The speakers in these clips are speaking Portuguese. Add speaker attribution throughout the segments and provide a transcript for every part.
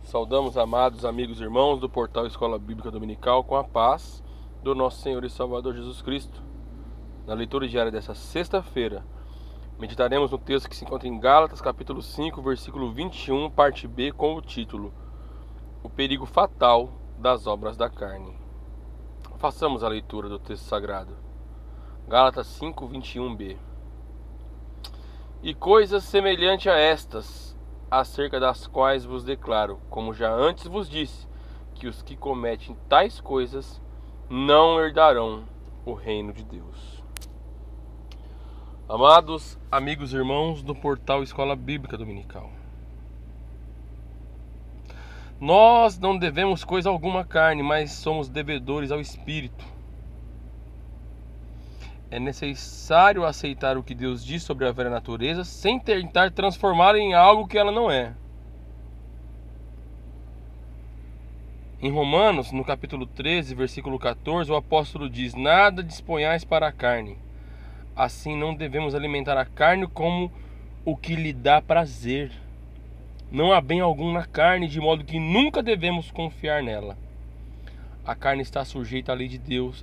Speaker 1: Saudamos, amados amigos e irmãos do portal Escola Bíblica Dominical, com a paz do nosso Senhor e Salvador Jesus Cristo. Na leitura diária dessa sexta-feira, meditaremos no texto que se encontra em Gálatas, capítulo 5, versículo 21, parte B, com o título O perigo fatal das obras da carne. Façamos a leitura do texto sagrado. Gálatas 5, 21b. E coisas semelhantes a estas, acerca das quais vos declaro, como já antes vos disse, que os que cometem tais coisas não herdarão o reino de Deus. Amados amigos e irmãos do portal Escola Bíblica Dominical, nós não devemos coisa alguma à carne, mas somos devedores ao Espírito. É necessário aceitar o que Deus diz sobre a velha natureza sem tentar transformá-la em algo que ela não é. Em Romanos, no capítulo 13, versículo 14, o apóstolo diz: Nada disponhais para a carne. Assim não devemos alimentar a carne como o que lhe dá prazer. Não há bem algum na carne, de modo que nunca devemos confiar nela. A carne está sujeita à lei de Deus.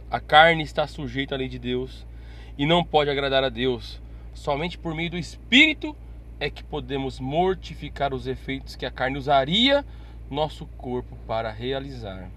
Speaker 1: E não pode agradar a Deus. Somente por meio do Espírito é que podemos mortificar os efeitos que a carne usaria nosso corpo para realizar.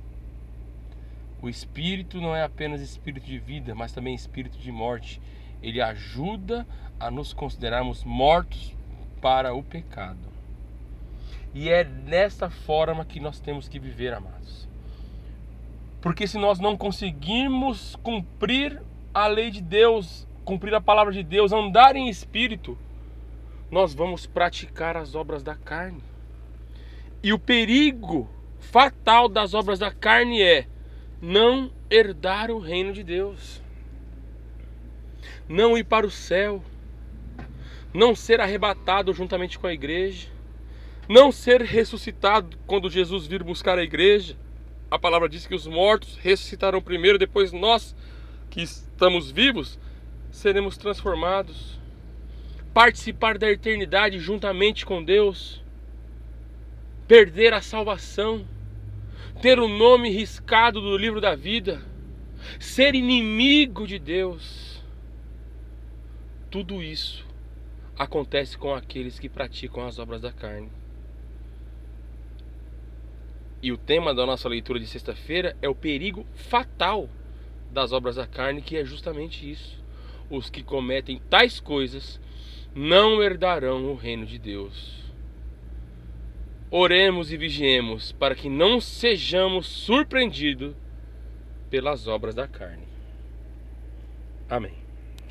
Speaker 1: O Espírito não é apenas espírito de vida, mas também espírito de morte. Ele ajuda a nos considerarmos mortos para o pecado. E é desta forma que nós temos que viver, amados. Porque se nós não conseguirmos cumprir a lei de Deus, cumprir a palavra de Deus, andar em espírito, nós vamos praticar as obras da carne. E o perigo fatal das obras da carne é não herdar o reino de Deus, não ir para o céu, não ser arrebatado juntamente com a igreja, não ser ressuscitado quando Jesus vir buscar a igreja. A palavra diz que os mortos ressuscitarão primeiro, depois nós que estamos vivos seremos transformados, participar da eternidade juntamente com Deus, perder a salvação, ter o nome riscado do livro da vida, ser inimigo de Deus. Tudo isso acontece com aqueles que praticam as obras da carne. E o tema da nossa leitura de sexta-feira é o perigo fatal das obras da carne, que é justamente isso. Os que cometem tais coisas não herdarão o reino de Deus. Oremos e vigiemos para que não sejamos surpreendidos pelas obras da carne. Amém.